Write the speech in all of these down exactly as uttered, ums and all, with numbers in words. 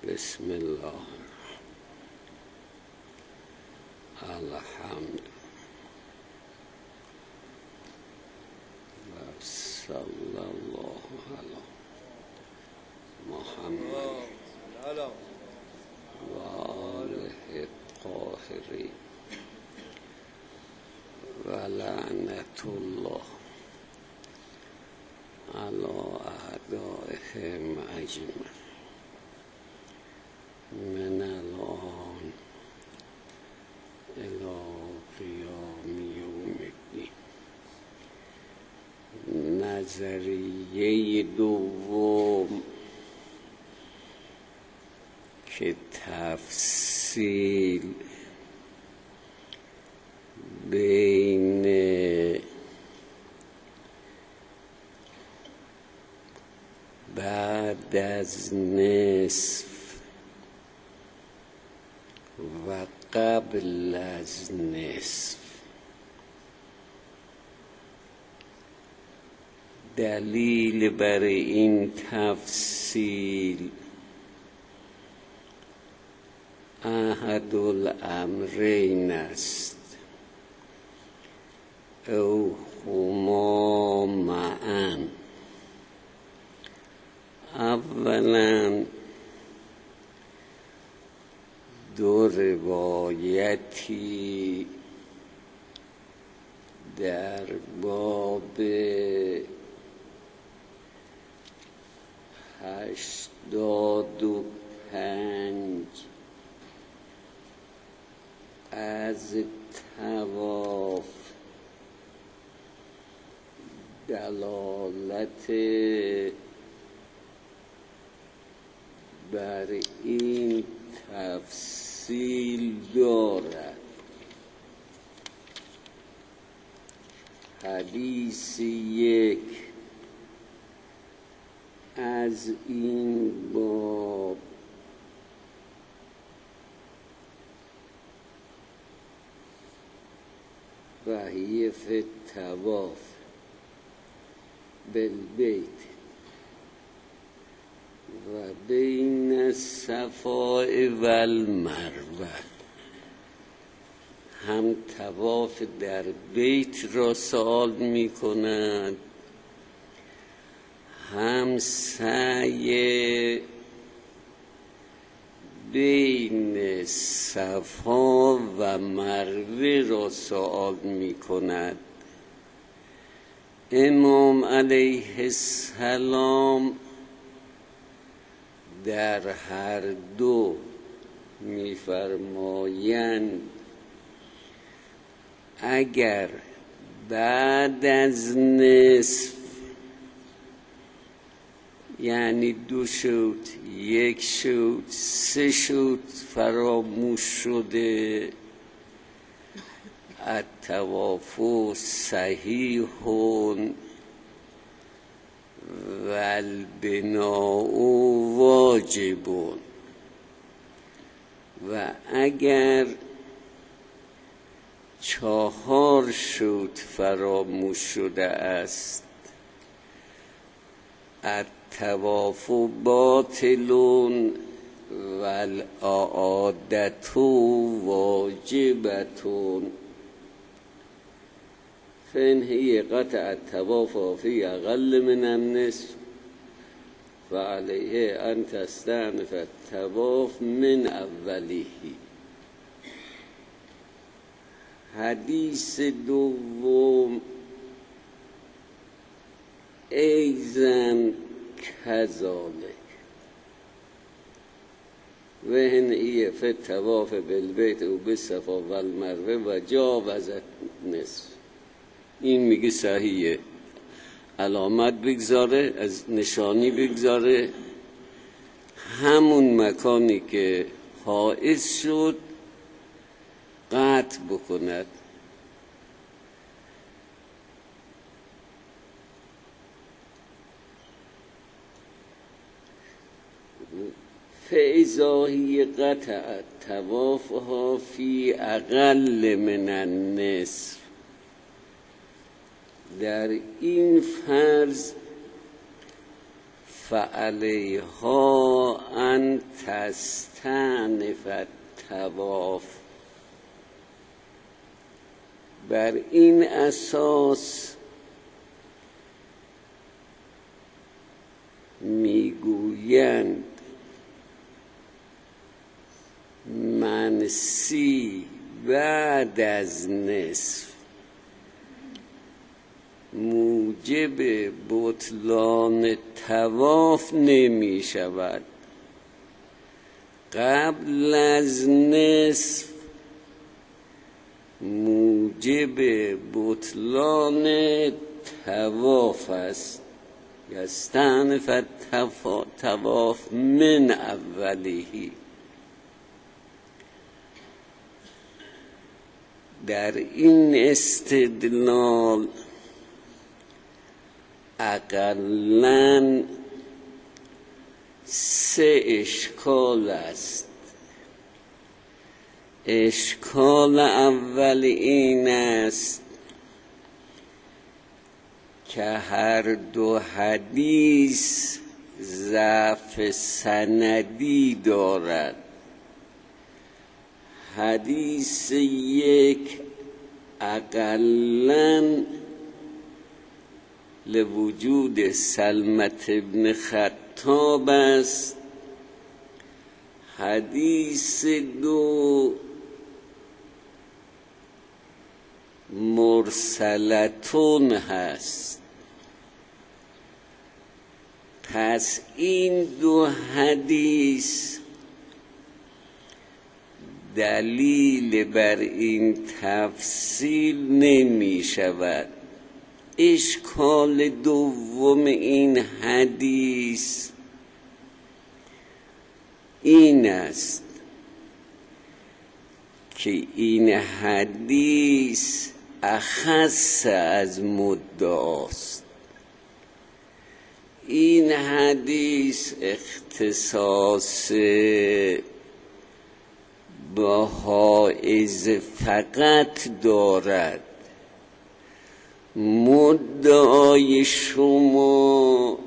بسم الله الحمد و صلی الله علی محمد و آله الطاهرین و لعنت الله علی اعدائهم اجمعین من الان الی قیام یوم الدین. نظریه دوم که تفصیل بین بعد از نصف و قبل از نصف، دلیل بر این تفصیل احد الامرین است او هما معا. اولا دو روایتی در باب هشتاد و پنج از طواف دلالت بر این تفصیل دارد. حدیث یک از این باب و هی فی الطواف بالبیت و بین الصفا و المروه، هم طواف در بیت را سؤال می کند، هم سعی بین صفا و مروه را سؤال می کند. امام علیه السلام در هر دو می‌فرمایند اگر بعد از نصف، یعنی دو شد، یک شد، سه شد فراموش شده، الطواف صحیح و البناء واجب. و اگر چهار شد فراموش شده است، الطواف باطل و الاعادة واجبة. فإن هي قطع الطواف في أقل من النصف فعليه أن تستأنف الطواف من اوله. حدیث دوم ایضا کذالک و إن هي في الطواف بالبيت و بالصفا و المروه و جاوزت نصف. این میگه صحیحه، علامت بگذاره، از نشانی بگذاره، همون مکانی که حائز شد قطع بکند. فاذا هی قطع طوافها فی اقل من النصف. در این فرض فعلیها ان تستأنف الطواف. بر این اساس میگویند منسی بعد از نصف موجب بطلان طواف نمی شود، قبل از نصف موجب بطلان طواف است. یستأنف الطواف من اوله. در این استدلال اقلاً سه اشکال است. اشکال اول این است که هر دو حدیث ضعف سندی دارد. حدیث یک اقلاً لوجود سلمة ابن خطاب است. حدیث دو مرسلتون هست. پس این دو حدیث دلیل بر این تفصیل نمی شود. اشکال دوم این حدیث این است که این حدیث اخص از مدعاست. این حدیث اختصاص با حائز فقط دارد. مدعای شما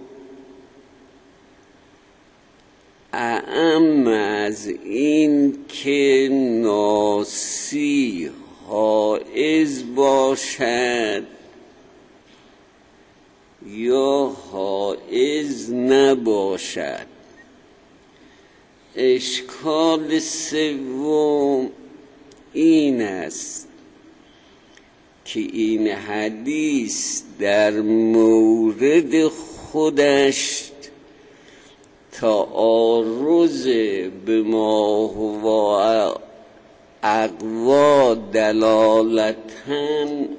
اعم از این که ناسی حائز باشد یا حائز نباشد. اشکال سوم این است که این حدیث در مورد خودش تعارض به ما هو اقوا دلالتاً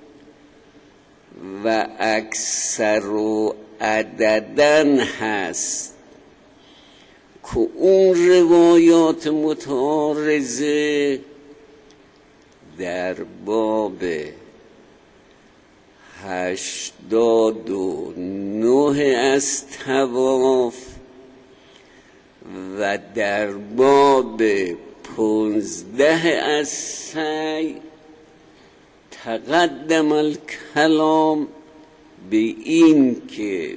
و اکثر عدداً هست که اون روایات متعارضه در باب هشتاد و نه از طواف و در باب پونزده از سعی تقدم الکلام به این که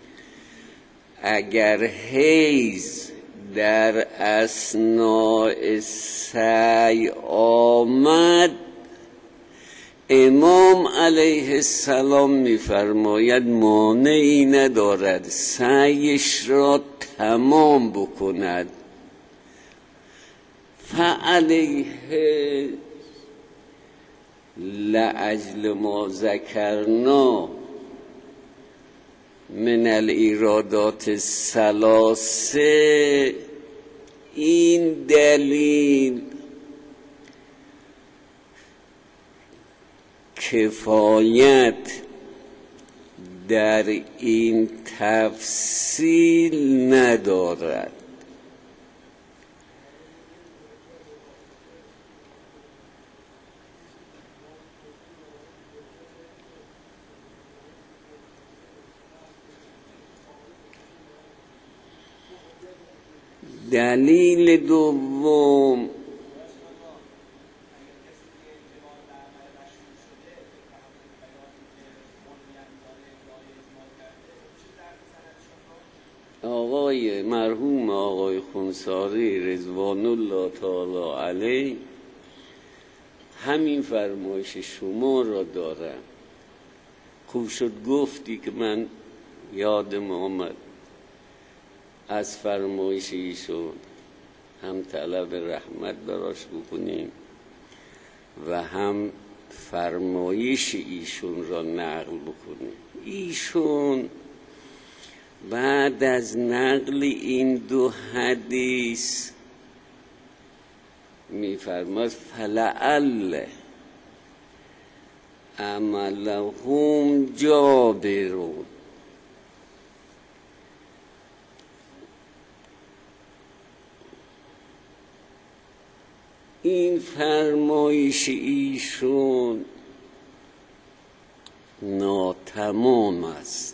اگر حیض در اثناء سعی آمد، امام علیه السلام می‌فرماید مانعی ندارد سعیش را تمام بکند. فعلیه لأجل ما ذکرنا من الایرادات الثلاثه، این دلیل کفایت در این تفصیل ندارد. دلیل دوم انصاری رضوان الله تعالی علیه همین فرمایش شما را دارم. خوب شد گفتی که من یادم آمد از فرمایش ایشون هم طلب رحمت براش بکنیم و هم فرمایش ایشون را نقل بکنیم. ایشون بعد از نقل این دو حدیث می‌فرماید فلعل عملهم جابرون. این فرمایش ایشون ناتمام است.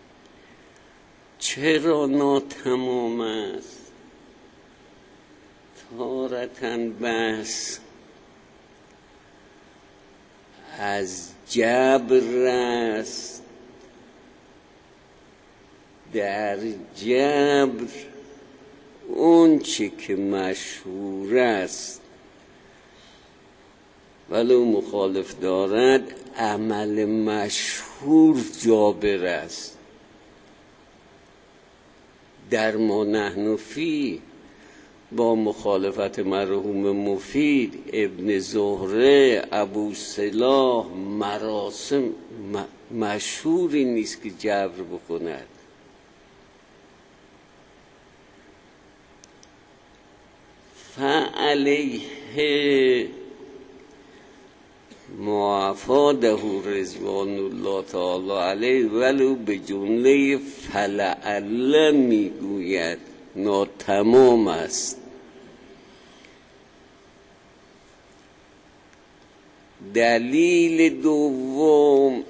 چرا ناتمام است؟ تارةً بس از جبر است. در جبر اون چه که مشهور است ولو مخالف دارد، عمل مشهور جابر است. در ما نحن فی با مخالفت مرحوم مفید، ابن زهره، ابو صلاح، مراسم مشهوری نیست که جبر بکند. فعلیه معافاده رضوان الله تعالی علیه ولو به جمله فلعل میگوید ناتمام است. دلیل دوم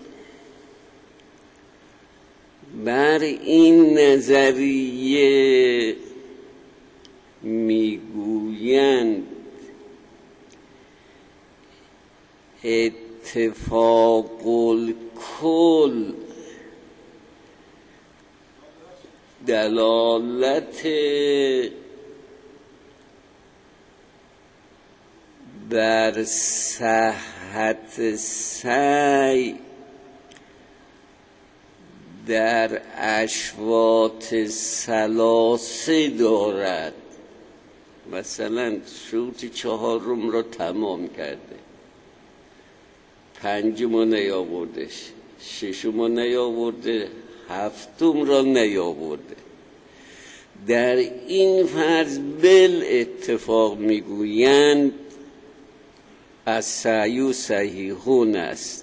بر این نظریه میگویند اتفاق الکل دلالت بر صحت سعی در اشواط ثلاثه دارد. مثلا شوط چهارم را تمام کرده، پنجم را نیاورده، ششم را نیاورده، هفتم را نیاورده. در این فرض بل اتفاق میگویند از سعی صحیحون است.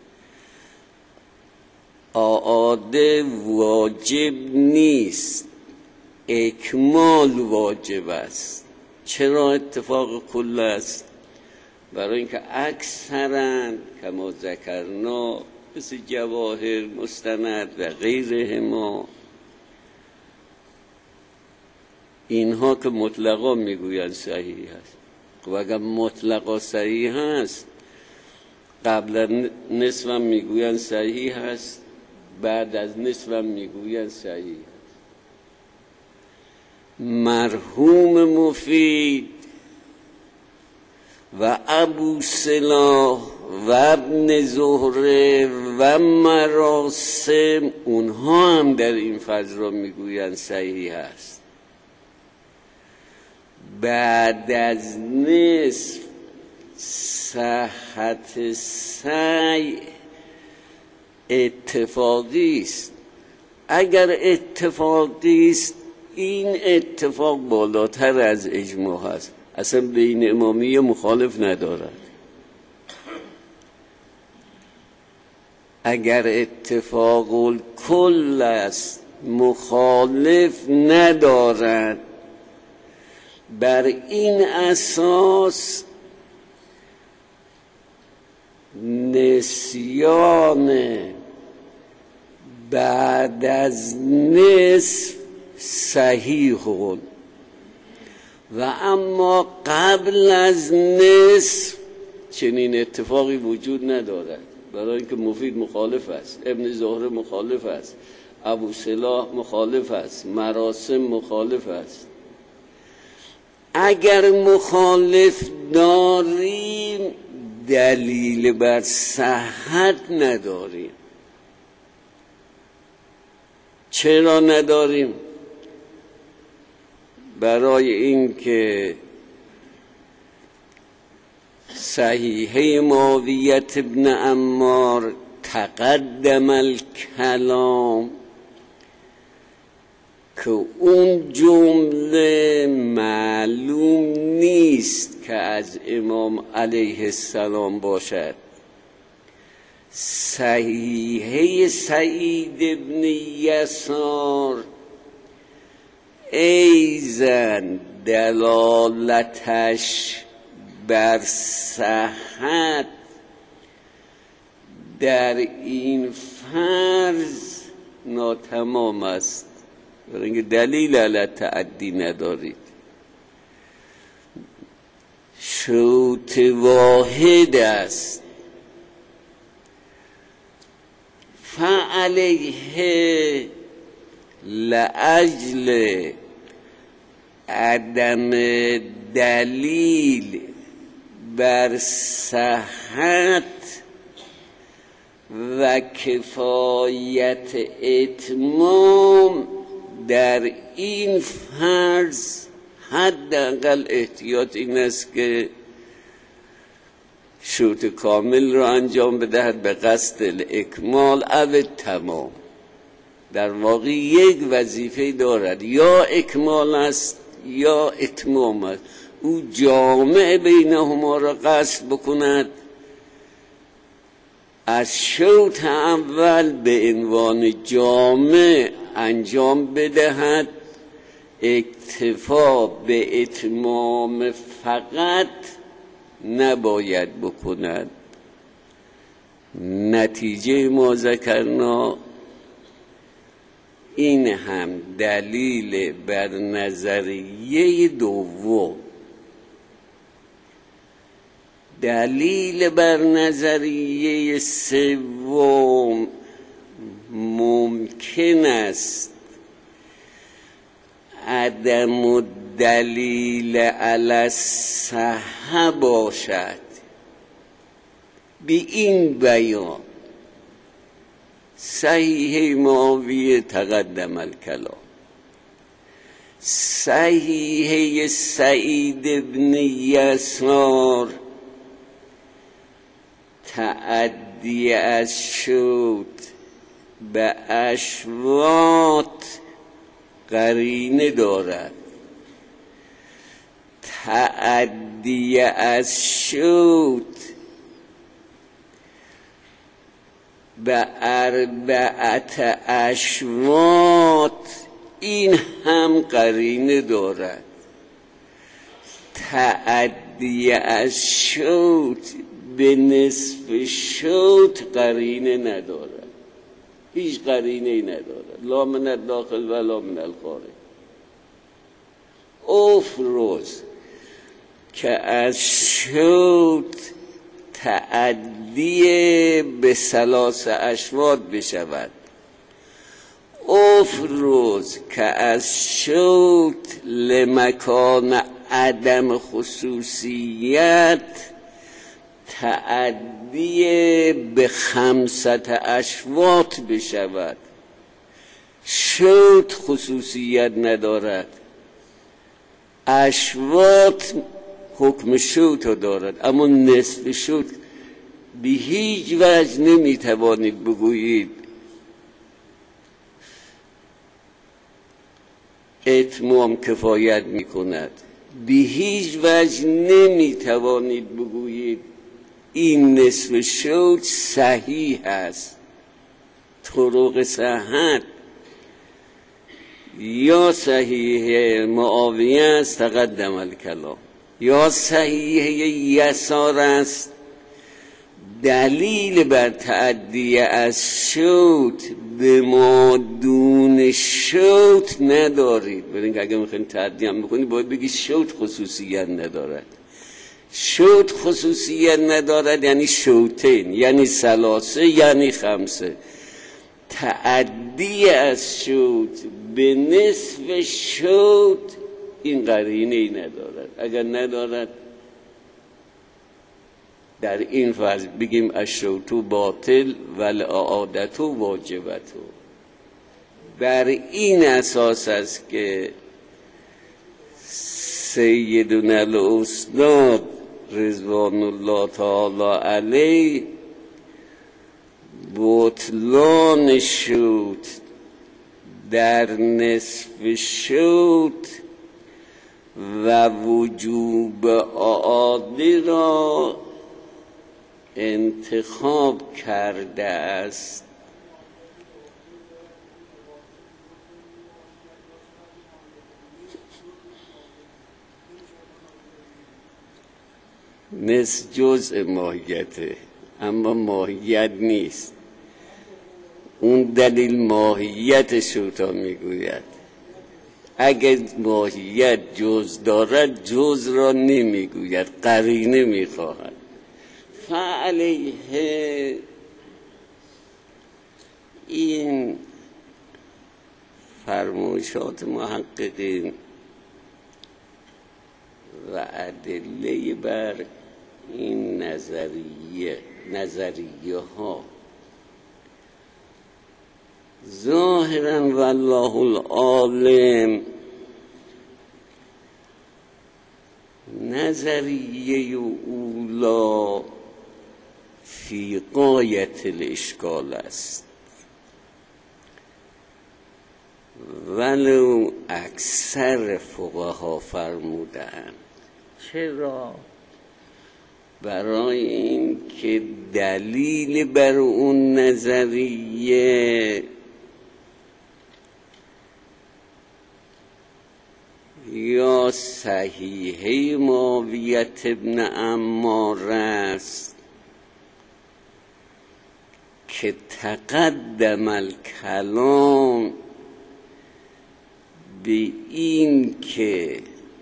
اعاده واجب نیست، اکمال واجب است. چرا اتفاق کل است؟ برای اینکه اکثرا کما ذکرنا مثل جواهر، مستند و غیره ما، اینها که مطلقا میگویند صحیح است. و اگر مطلقا صحیح هست، قبل نصفم میگویند صحیح هست، بعد از نصفم میگویند صحیح هست. مرحوم مفید و ابو صلاح و ابن زهره و مراسم، اونها هم در این فضل را میگویند صحیح است. بعد از نصف صحت سعی اتفاقی است. اگر اتفاقی است، این اتفاق بالاتر از اجماع است، اصلا بین امامیه مخالف ندارد. اگر اتفاق الکل است، مخالف ندارد. بر این اساس نسیان بعد از نصف صحیحون و اما قبل از نصف چنین اتفاقی وجود ندارد. برای اینکه مفید مخالف است، ابن زهره مخالف است، ابو صلاح مخالف است، مراسم مخالف است. اگر مخالف داریم دلیل بر صحت نداریم. چرا نداریم؟ برای اینکه صحیحه معاویه ابن عمار تقدم الکلام که اون جمله معلوم نیست که از امام علیه السلام باشد. صحیحه سعید ابن یسار ایزن دلالتش بر صحت در این فرض ناتمام است، برای اینکه دلیل علی تعدی ندارید. شوط واحد است. فعلیه لأجل عدم دلیل بر صحت و کفایت اتمام در این فرض حداقل احتیاط این است که شوط کامل را انجام بدهد به قصد الاکمال او تمام. در واقع یک وظیفه دارد، یا اکمال است یا اتمام است. او جامع بینهما را قصد بکند، از شوط اول به عنوان جامع انجام بدهد، اکتفا به اتمام فقط نباید بکند. نتیجه ما ذکرنا این هم دلیل بر نظریه دوم. دلیل بر نظریه سوم ممکن است عدم دلیل علی الصحة باشد. بی این بیان صحیح معاویه تقدم الکلام، صحیح سعید ابن یسار تعدی از شوط به اشواط قرینه دارد. تعدی از شوط به اربعت اشواط این هم قرینه دارد. تعدی از شوط به نصف شوط قرینه ندارد، هیچ قرینه ندارد، لا من الداخل ولا من الخارج. افرض که از شوط تعدی به ثلاث اشواط بشود، افرض که از شوط لمکان عدم خصوصیت تعدی به خمسط اشواط بشود. شوط خصوصیت ندارد، اشواط حکم شوط رو دارد، اما نصف شوط به هیچ وجه نمیتوانید بگویید اتمام کفایت میکند، به هیچ وجه نمیتوانید بگویید این نصف شوط صحیح است. طرق صحت یا صحیح معاویه است تقدم الکلام، یا صحیح یسار است. دلیل بر تعدی از شوط به ما دون شوط ندارید. برای اینکه اگر میخواین تعدی هم بکنید باید بگید شوط خصوصیت ندارد. شوط خصوصیت ندارد یعنی شوطین، یعنی ثلاثه، یعنی خمسه. تعدی از شوط به نصف شوط این قرینه ای ندارد. اگر ندارد در این فاز بگیم الشوط باطل ولی اعادته واجبته. بر این اساس است که سیدنا الاستاد رضوان الله تعالی علیه بطلان شوط در نصف شوط و وجوب اعاده را انتخاب کرده است. نصف جزء ماهیته اما ماهیت نیست. اون دلیل ماهیت شوطا میگوید. اگر ماهیت جز دارد جز را نمیگوید، قرینه میخواهد. فعلیه این فرمایشات محققین و ادله بر این نظریه نظریه ها ظاهرا والله العالم نظریه اولا فی غایت الاشکال است، ولو اکثر فقها فرمودند. چرا؟ برای این که دلیل بر اون نظریه یا صحیحه معاویت ابن عمار است که تقدم الکلام به این که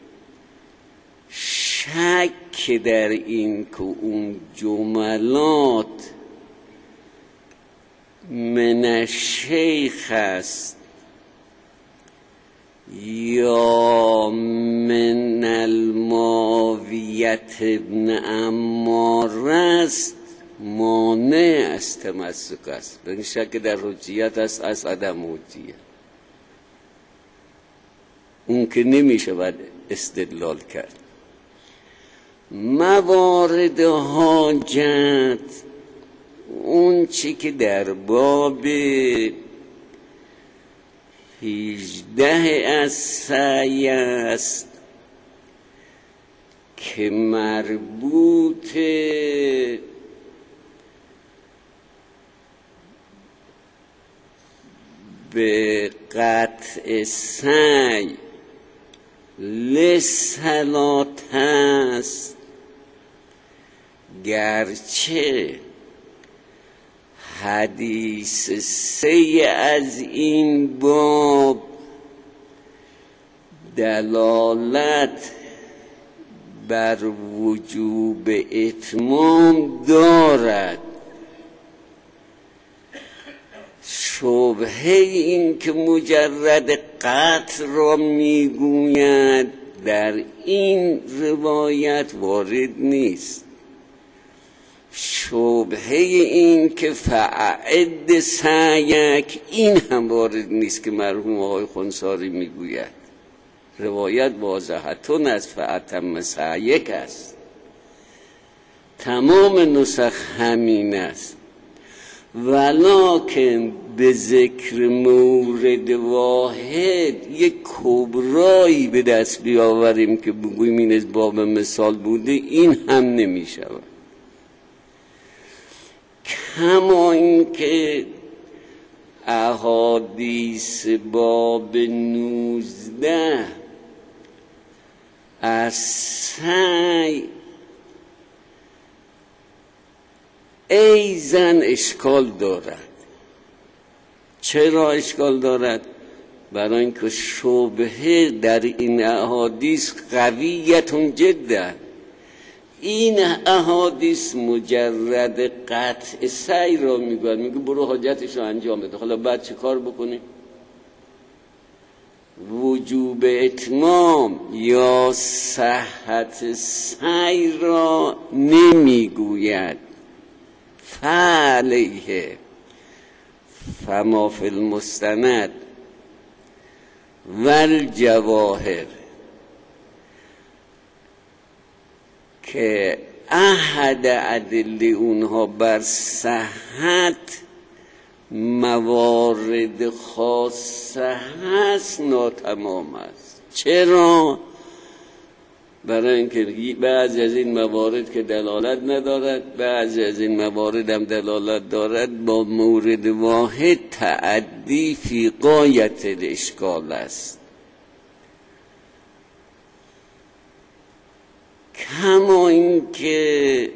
شک در این که اون جملات من الشیخ است یا من المعاویت ابن عمار است مانع از تمسک است. به این شک در حجیت است از عدم حجیت. اون که نمیشه باید استدلال کرد. موارد حاجت اون چی که در باب هجده از سعی است که مربوط به قطع سعی لصلات است، گرچه حدیث سی از این باب دلالت بر وجوب اتمام دارد. شبهه این که مجرد قطع را میگوید در این روایت وارد نیست. شبهه این که فعد سعیک این هم وارد نیست که مرحوم آقای خنثاری میگوید. روایت واضحتون از فعتم سعیک است. تمام نسخ همین است. ولکن به ذکر مورد واحد یک کبرایی به دست بیاوریم که بگوییم این از باب مثال بوده، این هم نمی شود. کما این که احادیث باب نوزده از سعی ایزن اشکال دارد. چرا اشکال دارد؟ برای اینکه شبهه در این احادیث قویتون جدا. این احادیث مجرد قطع سعی را میگوید، میگه برو حاجتش رو انجام بده. حالا بعد چه کار بکنی؟ وجوب اتمام یا صحت سعی را نمیگوید. فعلیه فما فی المستند والجواهر که احد ادله اونها بر صحت موارد خاصه هست ناتمام است. چرا؟ برای اینکه بعضی از این موارد که دلالت ندارد، بعضی از این موارد هم دلالت دارد، با مورد واحد تعدی فی غایت الاشکال است. کما اینکه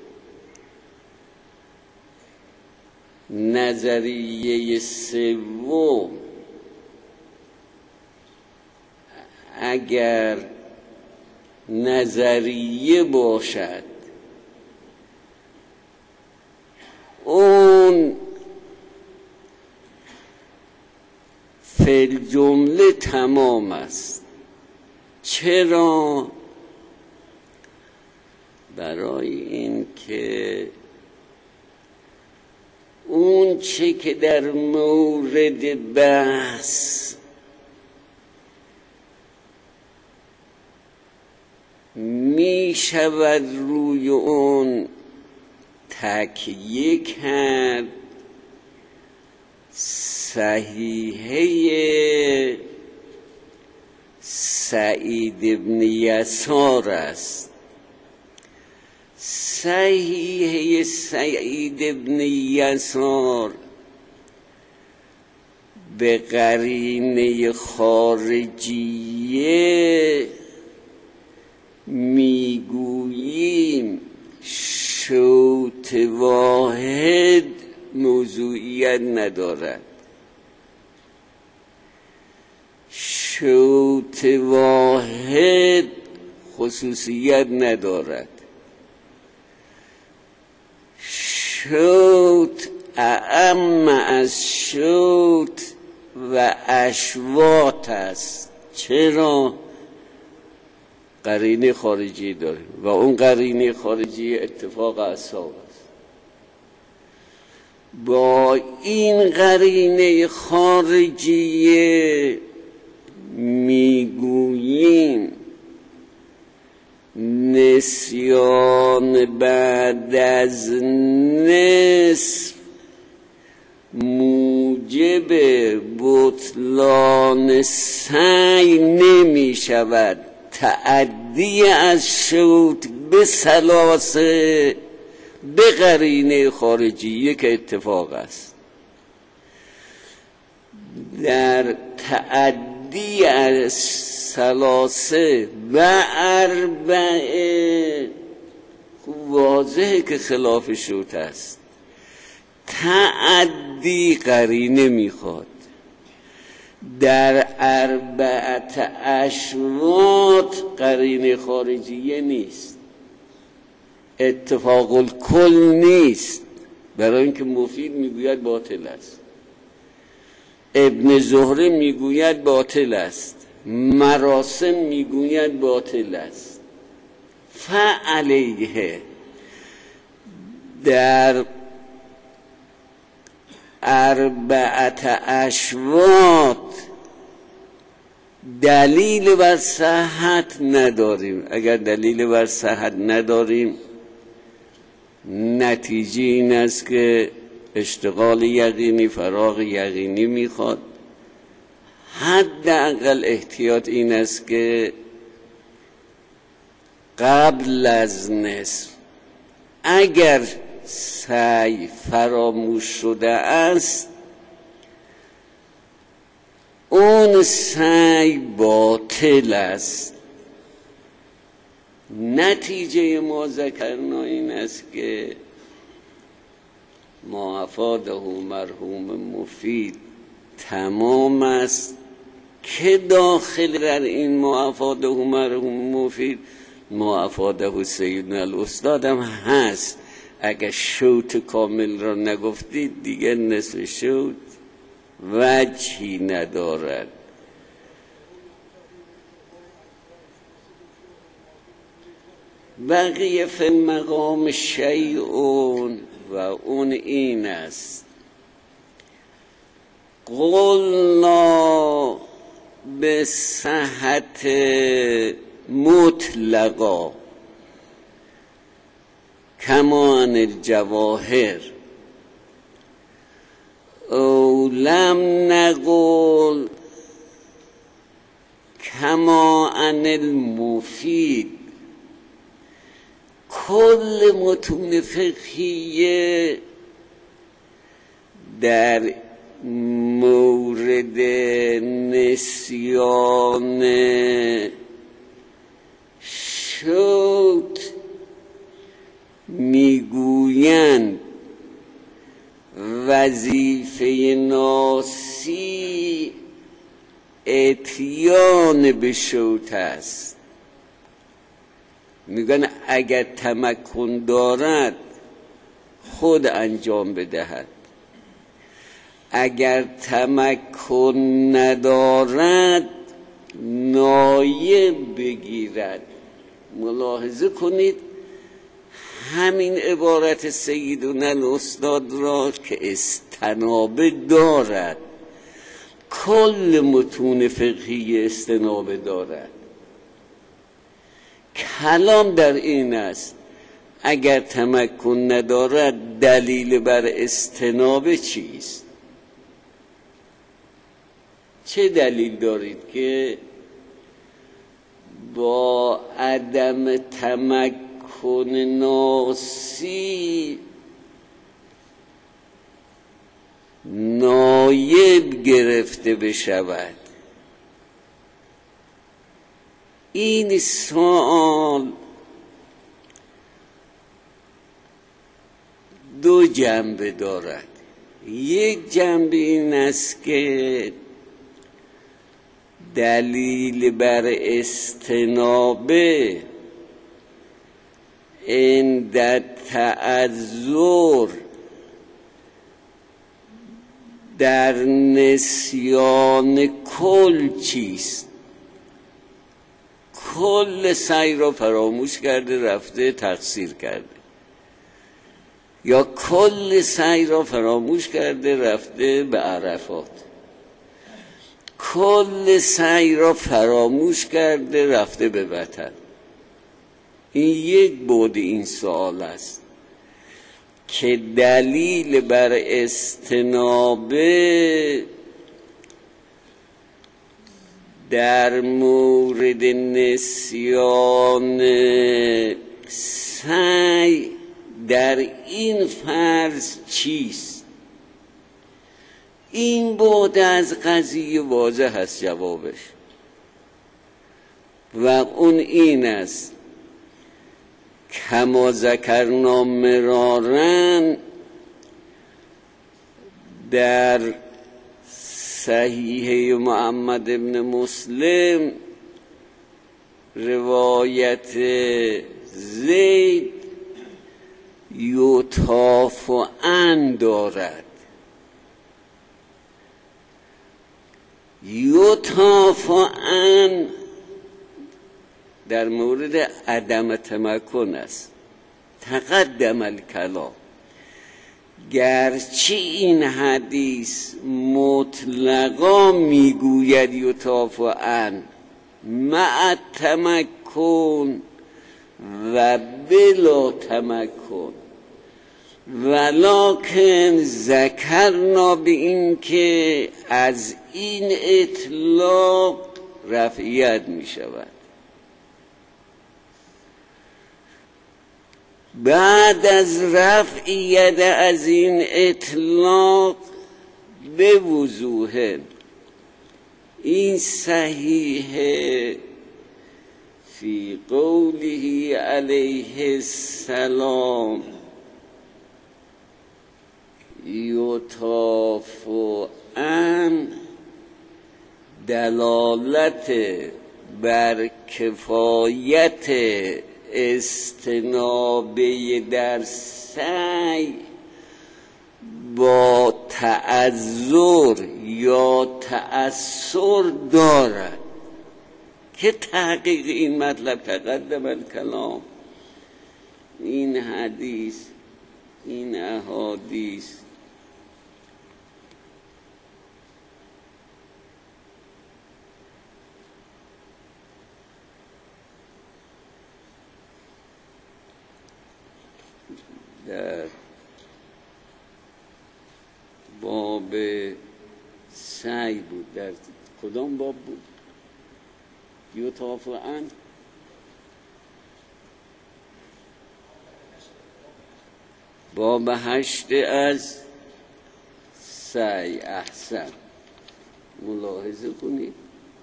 نظریه سوم اگر نظریه باشد اون فی الجمله تمام است. چرا؟ برای این که اون چه که در مورد بحث می شود روی اون تکیه کرد صحیحه سعید ابن یسار است. صحیحه سعید ابن یسار به قرینه خارجیه میگوییم شوط واحد موضوعیت ندارد. شوط واحد خصوصیت ندارد. شوط اعم از شوط و اشواط است. چرا؟ قرینه خارجی داره و اون قرینه خارجی اتفاق اصحاب است. با این قرینه خارجی میگوییم نسیان بعد از نصف موجب بطلان سعی نمی شود. تعدی از شوط به ثلاثه به قرینه خارجیه که اتفاق است. در تعدی از ثلاثه و اربعه واضحه که خلاف شوط است. تعدی قرینه میخواد. در اربعه اشواط قرینه خارجیه نیست، اتفاق الکل نیست، برای اینکه مفید میگوید باطل است، ابن زهره میگوید باطل است، مراسم میگوید باطل است. فعلیه در اربعه اشواط دلیل بر صحت نداریم. اگر دلیل بر صحت نداریم نتیجه این است که اشتغال یقینی فراغ یقینی میخواد. حداقل احتیاط این است که قبل از نصف اگر سعی فراموش شده است اون سعی باطل است. نتیجه ما ذکرنا این است که ما افاده مرحوم مفید تمام است. که داخل در این ما افاده مرحوم مفید ما افاده سیدنا الاستاد هم هست. اگر شوط کامل را نگفتید دیگر نصف شوط وجهی ندارد. بقیه فی المقام شیئون و اون این است قلنا به صحت مطلقا کمان الجواهر او لم نقل کما ان المفید. کل متون فقهیه در مورد نسیان شوت میگویند وظیفه ناسی اتیان به شوت است. میگن اگر تمکن دارد خود انجام بدهد، اگر تمکن ندارد نایب بگیرد. ملاحظه کنید همین عبارت سیدنا الاستاد را که استنابه دارد، کل متون فقهی استنابه دارد. کلام در این است اگر تمکن ندارد دلیل بر استنابه چیست؟ چه دلیل دارید که با عدم تمکن ناسی نایب گرفته بشود؟ این سوال دو جنبه دارد. یک جنبه این است که دلیل بر استنابه عند تعذر در نسیان کل چیست؟ کل سعی را فراموش کرده رفته تقصیر کرده، یا کل سعی را فراموش کرده رفته به عرفات، کل سعی را فراموش کرده رفته به وطن. این یک بعد این سوال است که دلیل بر استنابه در مورد نسیان سعی در این فرض چیست؟ این بعد از قضیه واضح است جوابش، و اون این است کما ذکرنا مرارا در صحیح محمد ابن مسلم روایت زید یطاف عن دارد. یطاف عن در مورد عدم تمکن است. تقدم الکلام. گرچه این حدیث مطلقا میگوید یطاف عن مع تمکن و بلا تمکن، ولکن ذکرنا به این که از این اطلاق رفعیت می شود. بعد از رفعیت از این اطلاق به وضوح این صحیحه فی قوله علیه السلام یطاف عن دلالت بر کفایت استنابه در سعی با تعذر یا تأثر دارد که تحقیق این مطلب تقدم الکلام این حدیث، این احادیث در باب سعی بود. در کدام باب بود؟ یطاف عنه باب هشت از سعی. احسن، ملاحظه کنید.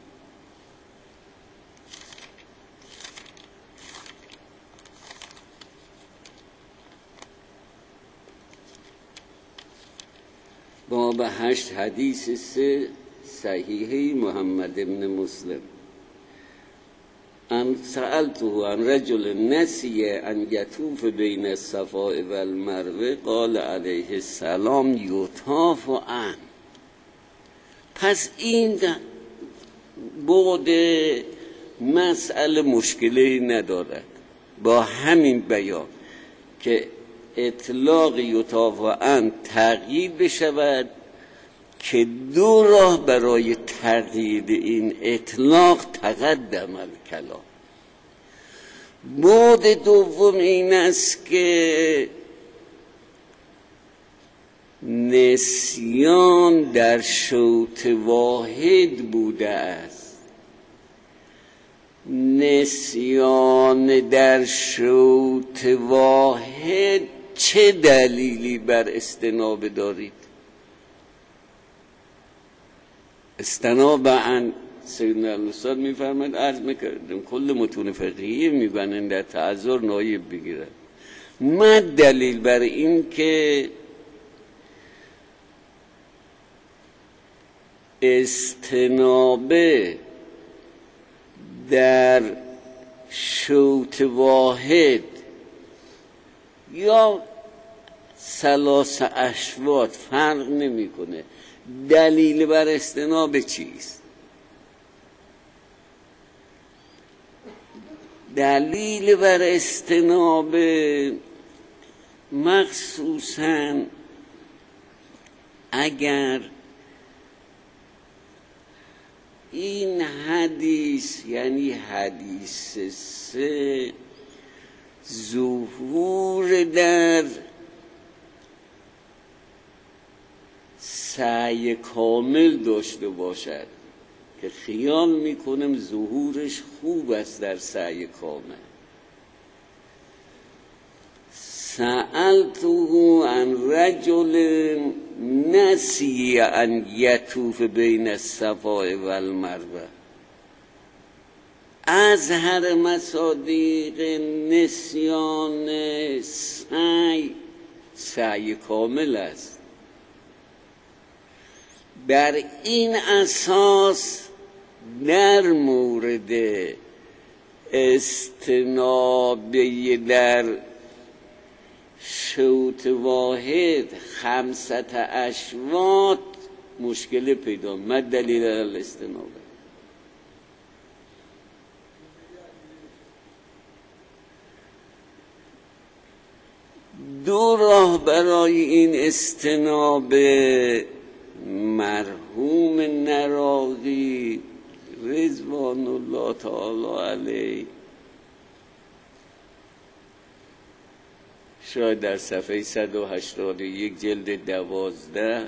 باب هشت حدیث سه صحیحه محمد ابن مسلم. ان سألته عن رجل نسی ان یطوف بین الصفا و المروه قال علیه السلام یطاف عنه. پس این بعد مسئله مشکلی ندارد با همین بیان که اطلاق یطاف عنه تغییر بشود که دو راه برای تغییر این اطلاق تقدم الکلام. بعد دوم این است که نسیان در شوط واحد بوده است. نسیان در شوط واحد چه دلیلی بر استنابه دارید؟ استنابه سیدنا الاستاد میفرماید، عرض میکردم کل متون فقهی میبنن در تعذر نایب بگیرن. ما دلیل بر این که استنابه در شوط واحد یا ثلاث اشواط فرق نمیکنه. دلیل بر استنابه چیست؟ دلیل بر استنابه مخصوصاً اگر این حدیث، یعنی حدیث سه، ظهور در سعی کامل داشته باشد که خیال میکنم ظهورش خوب است در سعی کامل. سألته عن رجل نسی ان یطوف بین الصفا و المروه. اظهر مصادیق نسیان سعی سعی کامل است. بر این اساس در مورد استنابه در شوط واحد خمسط اشواط مشکل پیدا. ما دلیل الاستنابه؟ دو راه برای این استنابه. مرحوم نراقی رضوان الله تعالی علیه شاید در صفحه صد و هشتاد و یک جلد دوازده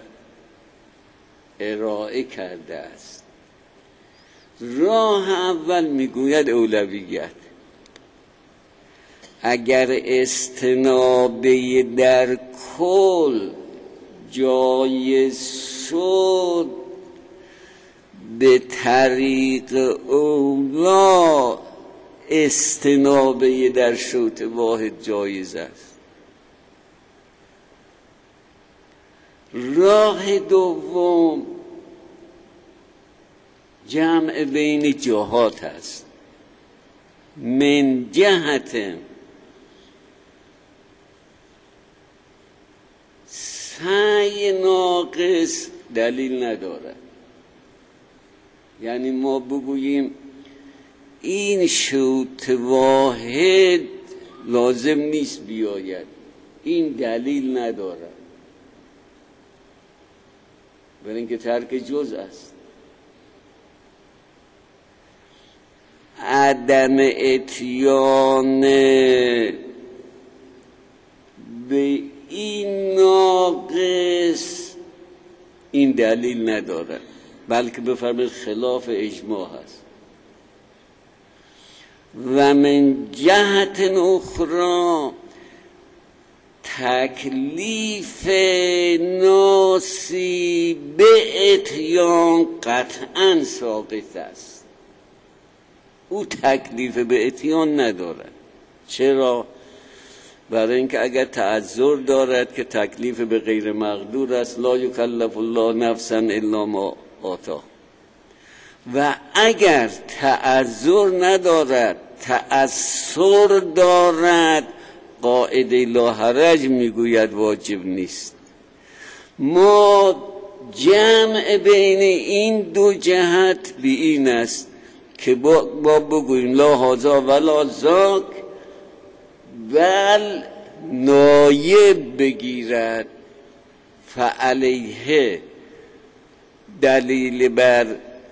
ارائه کرده است. راه اول میگوید اولویت. اگر استنابه در کل جایز شد به طریق اولا استنابه در شوط واحد جایز است. راه دوم جمع بین جهات است. من جهت سعی ناقص دلیل ندارد. یعنی ما بگوییم این شوط واحد لازم نیست بیاید، این دلیل ندارد، برای اینکه ترک جزء است. عدم اتیان به این ناقص این دلیل ندارد، بلکه بفرمایید خلاف اجماع هست. و من جهت اخرى تکلیف ناسی به اتیان قطعا ساقط است. او تکلیف به اتیان ندارد. چرا؟ برای اینکه اگر تعذر دارد که تکلیف به غیر مقدور است، لا یکلف الله نفسا الا ما آتاه، و اگر تعذر ندارد تأثر دارد، قاعده لا حرج میگوید واجب نیست. ما جمع بین این دو جهت به این است که با, با بگوییم لا هذا ولا ذاک، بل نایب بگیرد، فعلیه دلیل بر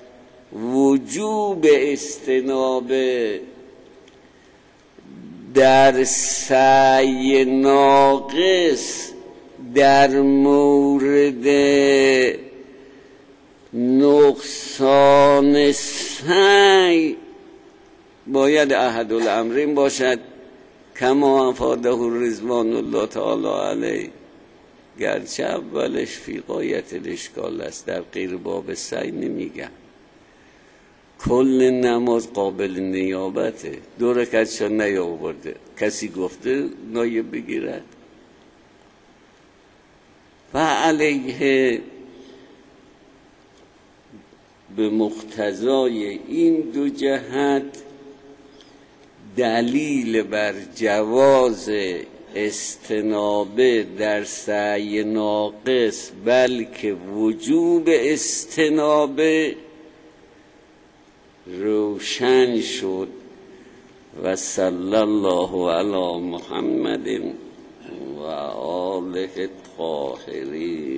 وجوب استناب در سعی ناقص در مورد نقصان سعی باید احد الامرین باشد، کما افاده رضوان الله تعالی علیه، گرچه اولش فی غایت الاشکال است، در غیر باب سعی نمیگم. کل نماز قابل نیابته، دو رکعتش نیاورده، کسی گفته نایب بگیرد؟ و علیه به مقتضای این دو جهت دلیل بر جواز استنابه در سعی ناقص، بلکه وجوب استنابه روشن شد. و صلی الله علی محمد و آله الطاهرین.